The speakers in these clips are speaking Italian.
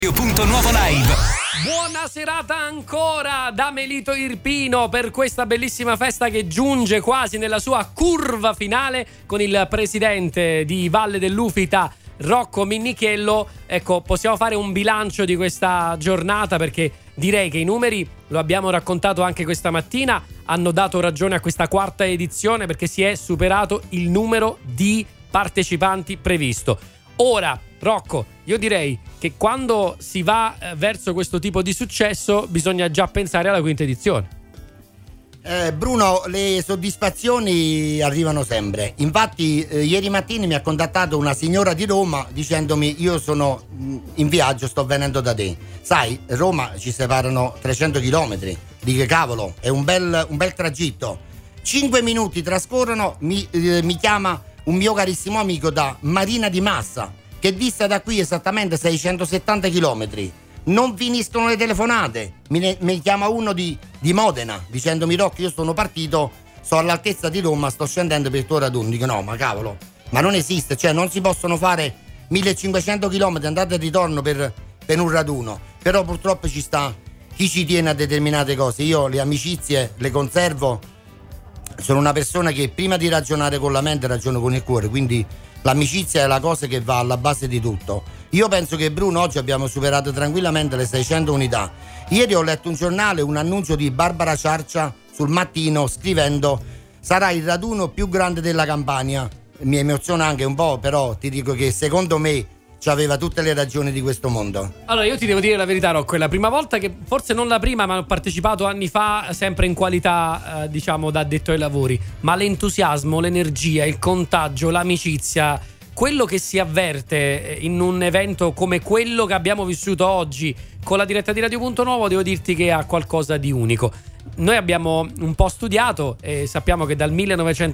Nuovo Live. Buona serata ancora da Melito Irpino per questa bellissima festa che giunge quasi nella sua curva finale con il presidente di Valle dell'Ufita, Rocco Minichiello. Ecco, possiamo fare un bilancio di questa giornata, perché direi che i numeri, lo abbiamo raccontato anche questa mattina, hanno dato ragione a questa quarta edizione, perché si è superato il numero di partecipanti previsto. Ora, Rocco, io direi che quando si va verso questo tipo di successo bisogna già pensare alla quinta edizione. Bruno, le soddisfazioni arrivano sempre. Infatti ieri mattina mi ha contattato una signora di Roma dicendomi: io sono in viaggio, sto venendo da te. Sai, Roma ci separano 300 chilometri. Di che cavolo, è un bel tragitto. 5 minuti trascorrono, mi chiama un mio carissimo amico da Marina di Massa, che dista da qui esattamente 670 chilometri. Non finiscono le telefonate. Mi chiama uno di Modena dicendomi: Rocco, io sono partito, sto all'altezza di Roma, sto scendendo per il tuo raduno. Dico: no, ma cavolo, ma non esiste, cioè non si possono fare 1500 chilometri andata e ritorno per un raduno. Però purtroppo ci sta chi ci tiene a determinate cose. Io le amicizie le conservo, sono una persona che prima di ragionare con la mente ragiono con il cuore, quindi l'amicizia è la cosa che va alla base di tutto. Io penso che, Bruno, oggi abbiamo superato tranquillamente le 600 unità. Ieri ho letto un giornale, un annuncio di Barbara Ciarcia sul Mattino scrivendo: sarà il raduno più grande della Campania. Mi emoziona anche un po', però ti dico che secondo me aveva tutte le ragioni di questo mondo. Allora, io ti devo dire la verità, Rocco, è la prima volta che, forse non la prima, ma ho partecipato anni fa, sempre in qualità diciamo da addetto ai lavori, ma l'entusiasmo, l'energia, il contagio, l'amicizia, quello che si avverte in un evento come quello che abbiamo vissuto oggi con la diretta di Radio Punto Nuovo, devo dirti che ha qualcosa di unico. Noi abbiamo un po' studiato e sappiamo che dal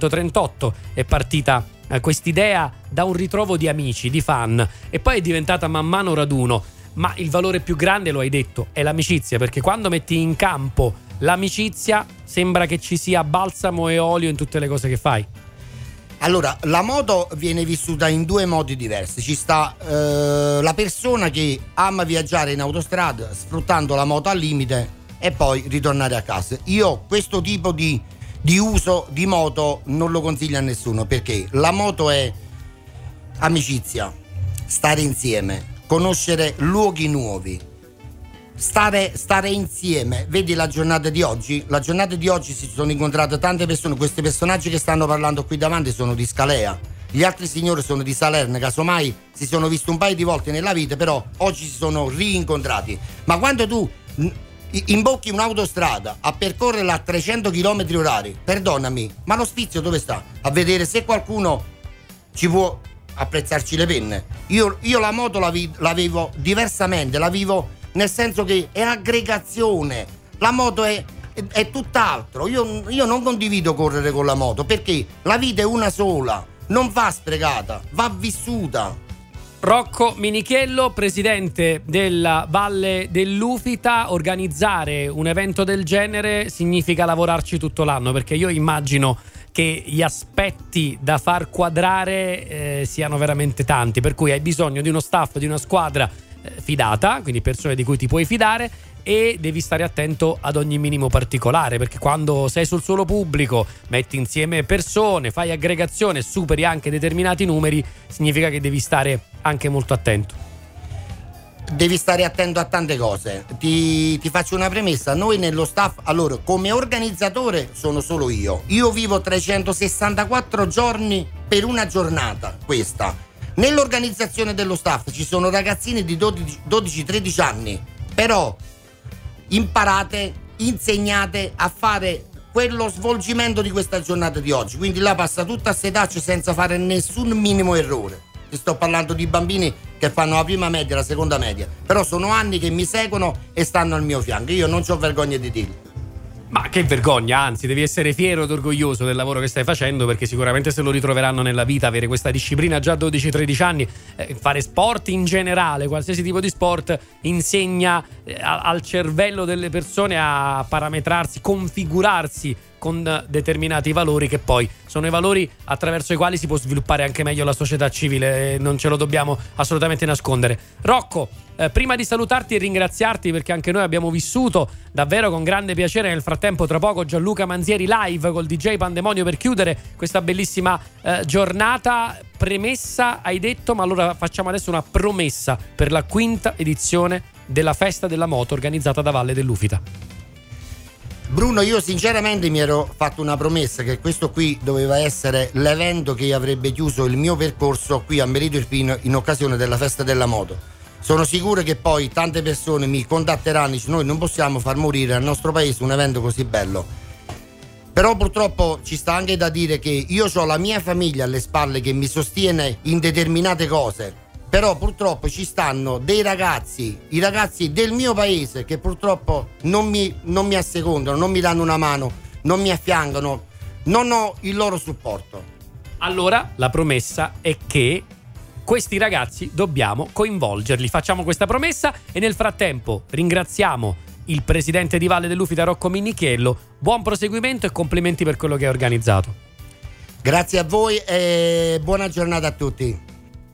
1938 è partita quest'idea da un ritrovo di amici, di fan, e poi è diventata man mano raduno. Ma il valore più grande, lo hai detto, è l'amicizia, perché quando metti in campo l'amicizia sembra che ci sia balsamo e olio in tutte le cose che fai. Allora, la moto viene vissuta in due modi diversi. Ci sta la persona che ama viaggiare in autostrada sfruttando la moto al limite e poi ritornare a casa. Io questo tipo di uso di moto non lo consiglio a nessuno, perché la moto è amicizia, stare insieme, conoscere luoghi nuovi, stare insieme. Vedi la giornata di oggi? La giornata di oggi si sono incontrate tante persone. Questi personaggi che stanno parlando qui davanti sono di Scalea, gli altri signori sono di Salerno, casomai si sono visti un paio di volte nella vita, però oggi si sono rincontrati. Ma quando tu imbocchi un'autostrada a percorrere a 300 km orari, perdonami, ma lo sfizio dove sta? A vedere se qualcuno ci può apprezzarci le penne. Io la moto la vivo diversamente, la vivo nel senso che è aggregazione. La moto è tutt'altro. Io non condivido correre con la moto, perché la vita è una sola, non va sprecata, va vissuta. Rocco Minichiello, presidente della Valle dell'Ufita. Organizzare un evento del genere significa lavorarci tutto l'anno, perché io immagino che gli aspetti da far quadrare siano veramente tanti, per cui hai bisogno di uno staff, di una squadra fidata, quindi persone di cui ti puoi fidare, e devi stare attento ad ogni minimo particolare, perché quando sei sul suolo pubblico, metti insieme persone, fai aggregazione, superi anche determinati numeri, significa che devi stare anche molto attento. Devi stare attento a tante cose. Ti faccio una premessa: noi nello staff, allora, come organizzatore sono solo io vivo 364 giorni per una giornata questa. Nell'organizzazione dello staff ci sono ragazzini di 12-13 anni, però imparate, insegnate a fare quello svolgimento di questa giornata di oggi, quindi là passa tutta a sedaccio senza fare nessun minimo errore. Ti sto parlando di bambini che fanno la prima media, la seconda media, però sono anni che mi seguono e stanno al mio fianco. Io non c'ho vergogna di dirlo. Ma che vergogna, anzi devi essere fiero ed orgoglioso del lavoro che stai facendo, perché sicuramente se lo ritroveranno nella vita, avere questa disciplina già a 12-13 anni, fare sport in generale, qualsiasi tipo di sport, insegna al cervello delle persone a parametrarsi, configurarsi con determinati valori che poi sono i valori attraverso i quali si può sviluppare anche meglio la società civile, non ce lo dobbiamo assolutamente nascondere. Rocco, prima di salutarti e ringraziarti, perché anche noi abbiamo vissuto davvero con grande piacere nel frattempo tra poco Gianluca Manzieri live col DJ Pandemonio per chiudere questa bellissima giornata. Premessa hai detto, ma allora facciamo adesso una promessa per la 5ª edizione della Festa della Moto organizzata da Valle dell'Ufita. Bruno, io sinceramente mi ero fatto una promessa che questo qui doveva essere l'evento che avrebbe chiuso il mio percorso qui a Merito Irpino in occasione della Festa della Moto. Sono sicuro che poi tante persone mi contatteranno e dicono: noi non possiamo far morire al nostro paese un evento così bello. Però purtroppo ci sta anche da dire che io ho la mia famiglia alle spalle che mi sostiene in determinate cose. Però purtroppo ci stanno dei ragazzi, i ragazzi del mio paese, che purtroppo non mi assecondano, non mi danno una mano, non mi affiancano, non ho il loro supporto. Allora la promessa è che questi ragazzi dobbiamo coinvolgerli. Facciamo questa promessa e nel frattempo ringraziamo il presidente di Valle dell'Ufita Rocco Minnichiello. Buon proseguimento e complimenti per quello che hai organizzato. Grazie a voi e buona giornata a tutti.